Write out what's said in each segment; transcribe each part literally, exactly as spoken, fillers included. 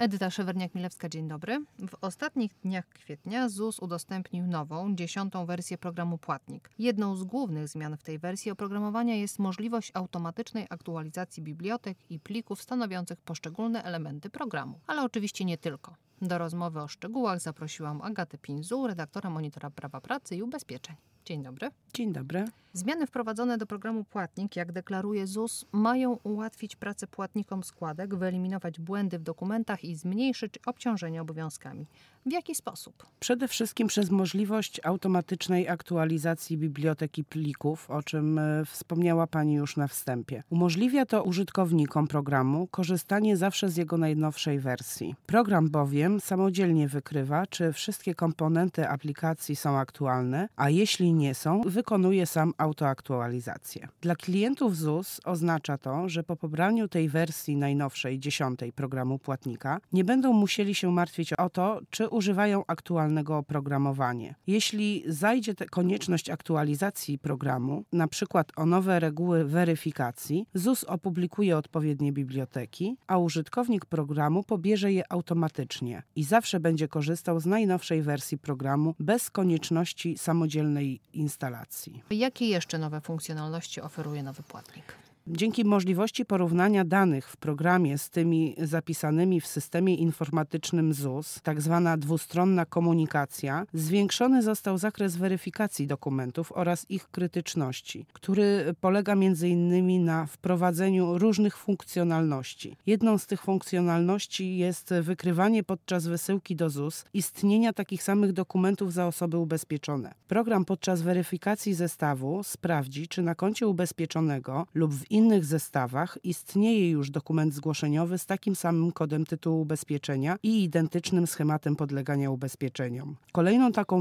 Edyta Szewerniak-Milewska, dzień dobry. W ostatnich dniach kwietnia ZUS udostępnił nową, dziesiątą wersję programu Płatnik. Jedną z głównych zmian w tej wersji oprogramowania jest możliwość automatycznej aktualizacji bibliotek i plików stanowiących poszczególne elementy programu. Ale oczywiście nie tylko. Do rozmowy o szczegółach zaprosiłam Agatę Pinzu, redaktora Monitora Prawa Pracy i Ubezpieczeń. Dzień dobry. Dzień dobry. Zmiany wprowadzone do programu Płatnik, jak deklaruje ZUS, mają ułatwić pracę płatnikom składek, wyeliminować błędy w dokumentach i zmniejszyć obciążenie obowiązkami. W jaki sposób? Przede wszystkim przez możliwość automatycznej aktualizacji biblioteki plików, o czym wspomniała Pani już na wstępie. Umożliwia to użytkownikom programu korzystanie zawsze z jego najnowszej wersji. Program bowiem samodzielnie wykrywa, czy wszystkie komponenty aplikacji są aktualne, a jeśli nie są, wykonuje sam autoaktualizację. Dla klientów ZUS oznacza to, że po pobraniu tej wersji najnowszej, dziesiątej programu Płatnika, nie będą musieli się martwić o to, czy używają aktualnego oprogramowania. Jeśli zajdzie konieczność aktualizacji programu, na przykład o nowe reguły weryfikacji, ZUS opublikuje odpowiednie biblioteki, a użytkownik programu pobierze je automatycznie i zawsze będzie korzystał z najnowszej wersji programu bez konieczności samodzielnej instalacji. Jakie jeszcze nowe funkcjonalności oferuje nowy Płatnik? Dzięki możliwości porównania danych w programie z tymi zapisanymi w systemie informatycznym ZUS, tak zwana dwustronna komunikacja, zwiększony został zakres weryfikacji dokumentów oraz ich krytyczności, który polega między innymi na wprowadzeniu różnych funkcjonalności. Jedną z tych funkcjonalności jest wykrywanie podczas wysyłki do ZUS istnienia takich samych dokumentów za osoby ubezpieczone. Program podczas weryfikacji zestawu sprawdzi, czy na koncie ubezpieczonego lub w innych zestawach istnieje już dokument zgłoszeniowy z takim samym kodem tytułu ubezpieczenia i identycznym schematem podlegania ubezpieczeniom. Kolejną taką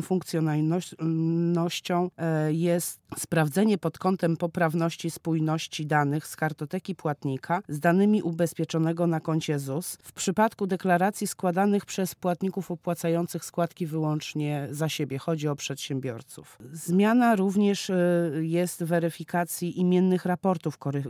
funkcjonalnością jest sprawdzenie pod kątem poprawności spójności danych z kartoteki płatnika z danymi ubezpieczonego na koncie ZUS w przypadku deklaracji składanych przez płatników opłacających składki wyłącznie za siebie. Chodzi o przedsiębiorców. Zmiana również jest weryfikacji imiennych raportów korygujących.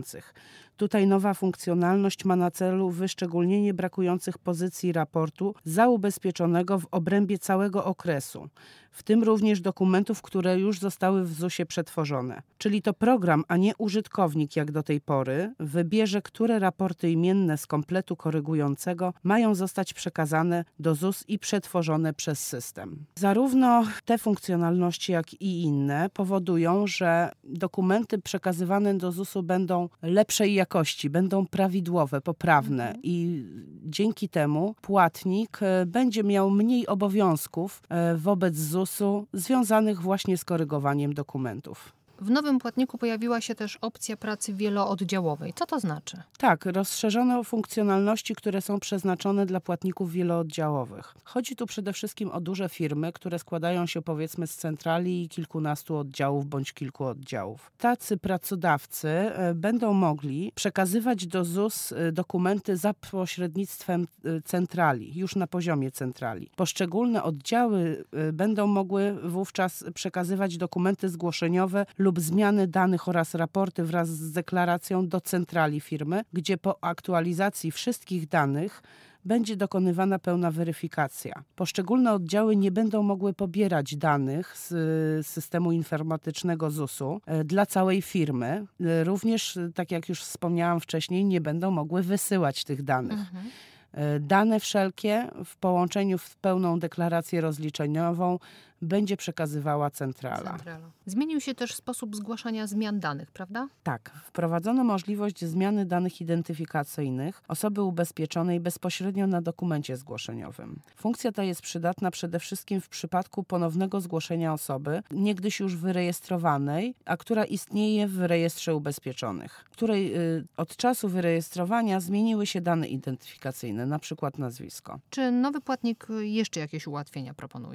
Tutaj nowa funkcjonalność ma na celu wyszczególnienie brakujących pozycji raportu za ubezpieczonego w obrębie całego okresu, w tym również dokumentów, które już zostały w zusie przetworzone. Czyli to program, a nie użytkownik jak do tej pory wybierze, które raporty imienne z kompletu korygującego mają zostać przekazane do ZUS i przetworzone przez system. Zarówno te funkcjonalności, jak i inne powodują, że dokumenty przekazywane do zusu będą lepszej jakości, będą prawidłowe, poprawne mhm. i dzięki temu płatnik będzie miał mniej obowiązków wobec zusu związanych właśnie z korygowaniem dokumentów. W nowym Płatniku pojawiła się też opcja pracy wielooddziałowej. Co to znaczy? Tak, rozszerzono funkcjonalności, które są przeznaczone dla płatników wielooddziałowych. Chodzi tu przede wszystkim o duże firmy, które składają się powiedzmy z centrali i kilkunastu oddziałów bądź kilku oddziałów. Tacy pracodawcy będą mogli przekazywać do ZUS dokumenty za pośrednictwem centrali, już na poziomie centrali. Poszczególne oddziały będą mogły wówczas przekazywać dokumenty zgłoszeniowe lub zmiany danych oraz raporty wraz z deklaracją do centrali firmy, gdzie po aktualizacji wszystkich danych będzie dokonywana pełna weryfikacja. Poszczególne oddziały nie będą mogły pobierać danych z systemu informatycznego zusu dla całej firmy. Również, tak jak już wspomniałam wcześniej, nie będą mogły wysyłać tych danych. Mhm. Dane wszelkie w połączeniu w pełną deklarację rozliczeniową będzie przekazywała centrala. centrala. Zmienił się też sposób zgłaszania zmian danych, prawda? Tak. Wprowadzono możliwość zmiany danych identyfikacyjnych osoby ubezpieczonej bezpośrednio na dokumencie zgłoszeniowym. Funkcja ta jest przydatna przede wszystkim w przypadku ponownego zgłoszenia osoby, niegdyś już wyrejestrowanej, a która istnieje w rejestrze ubezpieczonych, której y, od czasu wyrejestrowania zmieniły się dane identyfikacyjne, na przykład nazwisko. Czy nowy Płatnik jeszcze jakieś ułatwienia proponuje?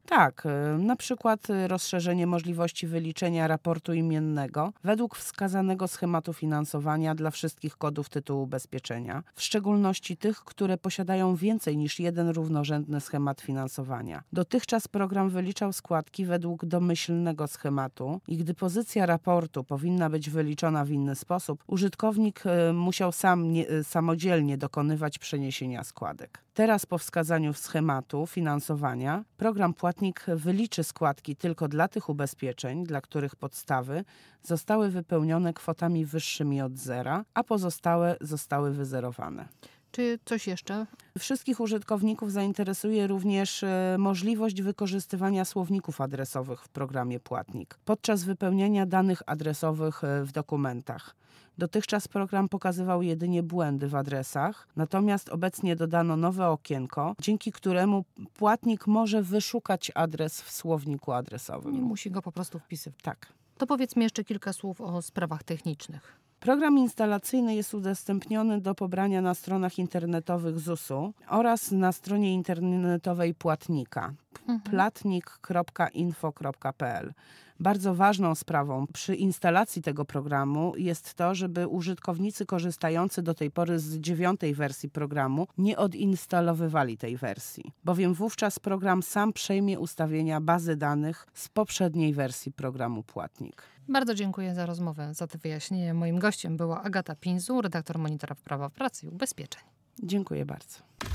Tak, y, na przykład y, rozszerzenie możliwości wyliczenia raportu imiennego według wskazanego schematu finansowania dla wszystkich kodów tytułu ubezpieczenia, w szczególności tych, które posiadają więcej niż jeden równorzędny schemat finansowania. Dotychczas program wyliczał składki według domyślnego schematu i gdy pozycja raportu powinna być wyliczona w inny sposób, użytkownik y, musiał sam nie, y, samodzielnie dokonywać przeniesienia składek. Teraz po wskazaniu schematu finansowania program płatnik wyliczy składki tylko dla tych ubezpieczeń, dla których podstawy zostały wypełnione kwotami wyższymi od zera, a pozostałe zostały wyzerowane. Czy coś jeszcze? Wszystkich użytkowników zainteresuje również e, możliwość wykorzystywania słowników adresowych w programie Płatnik podczas wypełniania danych adresowych e, w dokumentach. Dotychczas program pokazywał jedynie błędy w adresach, natomiast obecnie dodano nowe okienko, dzięki któremu płatnik może wyszukać adres w słowniku adresowym. Nie musi go po prostu wpisywać. Tak. To powiedzmy jeszcze kilka słów o sprawach technicznych. Program instalacyjny jest udostępniony do pobrania na stronach internetowych zusu oraz na stronie internetowej Płatnika Mhm. platnik kropka info kropka p l. Bardzo ważną sprawą przy instalacji tego programu jest to, żeby użytkownicy korzystający do tej pory z dziewiątej wersji programu nie odinstalowywali tej wersji, bowiem wówczas program sam przejmie ustawienia bazy danych z poprzedniej wersji programu Płatnik. Bardzo dziękuję za rozmowę, za te wyjaśnienia. Moim gościem była Agata Pinzu, redaktor Monitora Prawa Pracy i Ubezpieczeń. Dziękuję bardzo.